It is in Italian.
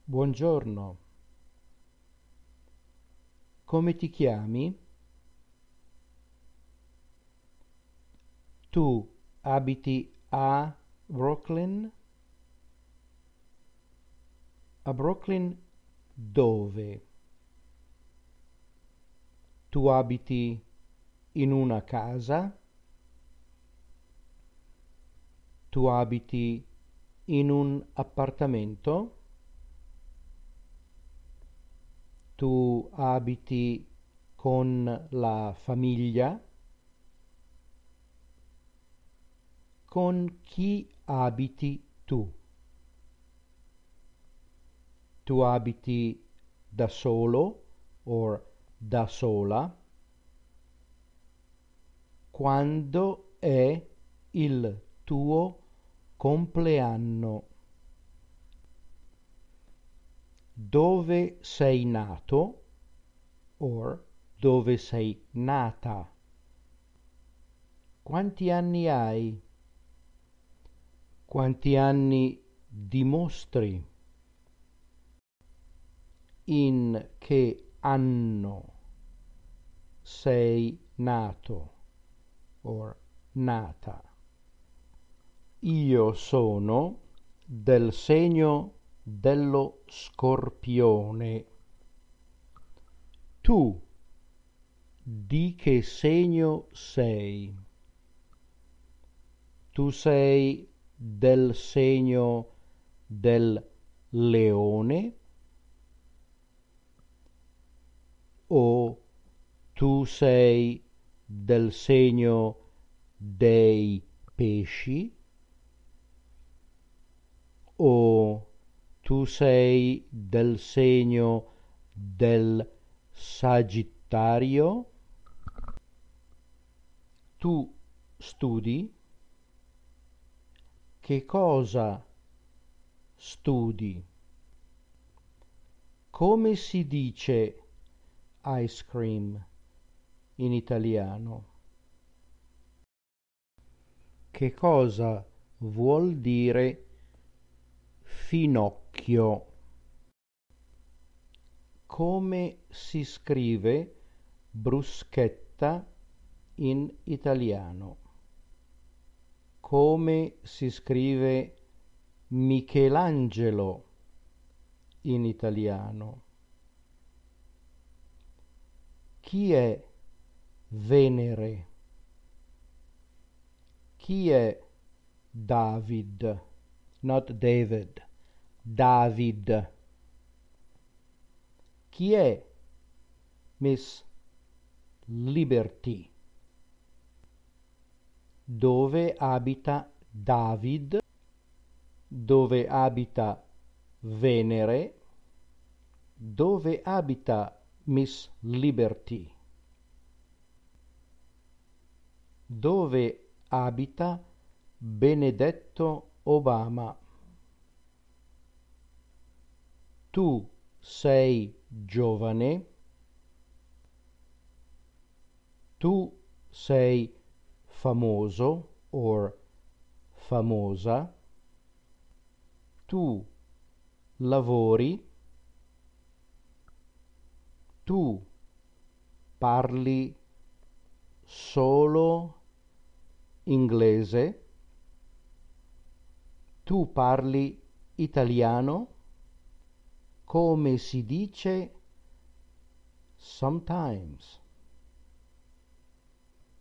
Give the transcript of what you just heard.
Buongiorno, come ti chiami? Tu abiti a Brooklyn? A Brooklyn dove? Tu abiti in una casa? Tu abiti in un appartamento? Tu abiti con la famiglia? Con chi abiti tu? Tu abiti da solo o da sola? Quando è il tuo compleanno? Dove sei nato o dove sei nata? Quanti anni hai? Quanti anni dimostri? In che anno sei nato o nata? Io sono del segno dello Scorpione. Tu di che segno sei? Tu sei del segno del Leone o tu sei del segno dei Pesci o tu sei del segno del Sagittario? Tu studi? Che cosa studi? Come si dice ice cream in italiano? Che cosa vuol dire finocchio? Come si scrive bruschetta in italiano? Come si scrive Michelangelo in italiano? Chi è Venere? Chi è David? Not David. David. Chi è Miss Liberty? Dove abita David? Dove abita Venere? Dove abita Miss Liberty? Dove abita Benedetto Obama? Tu sei giovane? Tu sei famoso o famosa? Tu lavori? Tu parli solo inglese? Tu parli italiano? Come si dice sometimes?